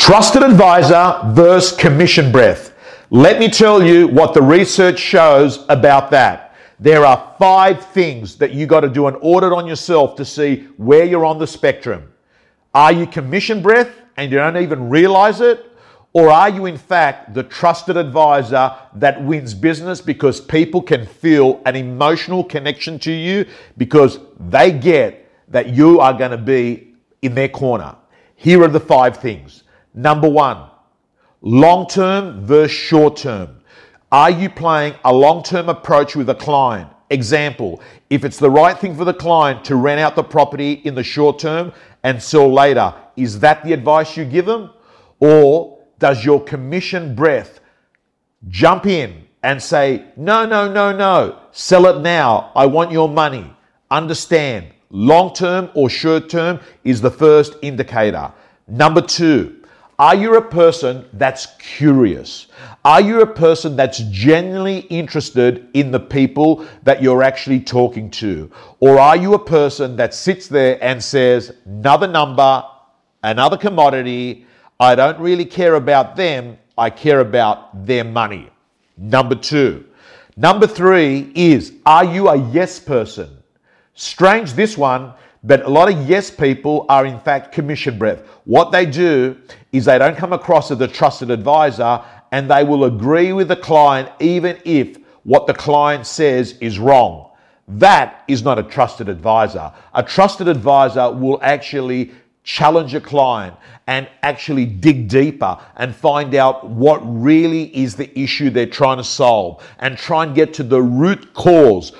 Trusted advisor versus commission breath. Let me tell you what the research shows about that. There are 5 things that you got to do an audit on yourself to see where you're on the spectrum. Are you commission breath and you don't even realize it? Or are you in fact the trusted advisor that wins business because people can feel an emotional connection to you because they get that you are going to be in their corner? Here are the 5 things. Number 1, long-term versus short-term. Are you playing a long-term approach with a client? Example, if it's the right thing for the client to rent out the property in the short term and sell later, is that the advice you give them? Or does your commission breath jump in and say, no, sell it now, I want your money? Understand, long-term or short-term is the first indicator. Number 2, are you a person that's curious? Are you a person that's genuinely interested in the people that you're actually talking to? Or are you a person that sits there and says, another number, another commodity, I don't really care about them, I care about their money? Number 2. Number 3 is, are you a yes person? Strange this one, but a lot of yes people are in fact commission breath. What they do is they don't come across as a trusted advisor and they will agree with the client even if what the client says is wrong. That is not a trusted advisor. A trusted advisor will actually challenge a client and actually dig deeper and find out what really is the issue they're trying to solve and try and get to the root cause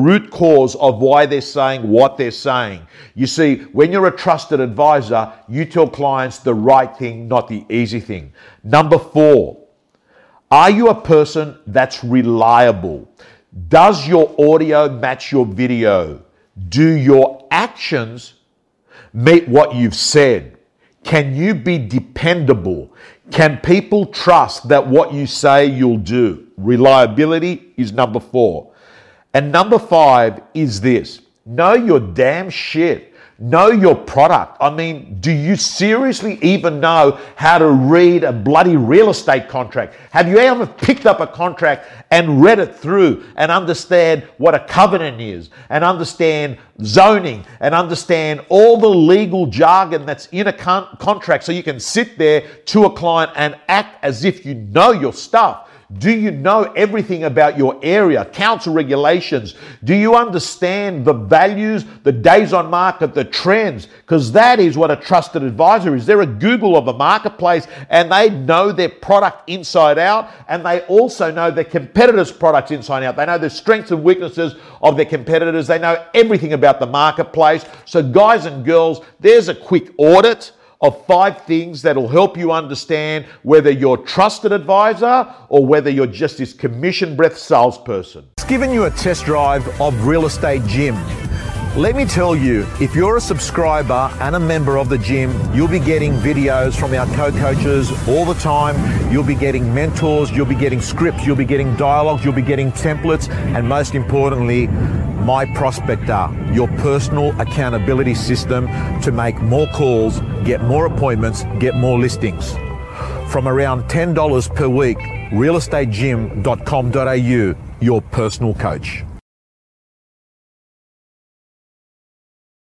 of why they're saying what they're saying. You see, when you're a trusted advisor, you tell clients the right thing, not the easy thing. Number 4, are you a person that's reliable? Does your audio match your video? Do your actions meet what you've said? Can you be dependable? Can people trust that what you say you'll do? Reliability is number 4. And number 5 is this. Know your damn shit. Know your product. I mean, do you seriously even know how to read a bloody real estate contract? Have you ever picked up a contract and read it through and understand what a covenant is and understand zoning and understand all the legal jargon that's in a contract so you can sit there to a client and act as if you know your stuff? Do you know everything about your area, council regulations? Do you understand the values, the days on market, the trends? Because that is what a trusted advisor is. They're a Google of a marketplace and they know their product inside out and they also know their competitors' products inside out. They know the strengths and weaknesses of their competitors. They know everything about the marketplace. So guys and girls, there's a quick audit of 5 things that'll help you understand whether you're a trusted advisor or whether you're just this commission breath salesperson. It's given you a test drive of Real Estate Gym. Let me tell you, if you're a subscriber and a member of the gym, you'll be getting videos from our co-coaches all the time. You'll be getting mentors, you'll be getting scripts, you'll be getting dialogues, you'll be getting templates, and most importantly, My Prospector, your personal accountability system to make more calls, get more appointments, get more listings. From around $10 per week, realestategym.com.au, your personal coach.